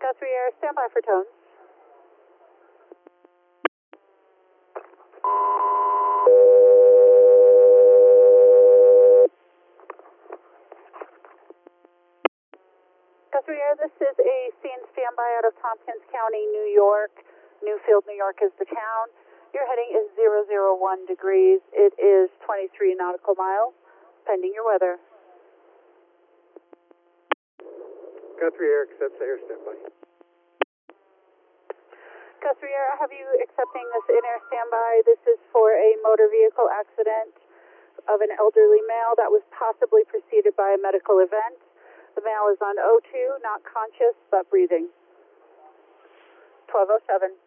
Guthrie Air, stand by for tones. Guthrie Air, this is a scene standby out of Tompkins County, New York. Newfield, New York is the town. Your heading is 001 degrees. It is 23 nautical miles, pending your weather. Guthrie Air accepts air standby. Guthrie Air, I have you accepting this in-air standby. This is for a motor vehicle accident of an elderly male that was possibly preceded by a medical event. The male is on O2, not conscious, but breathing. 1207.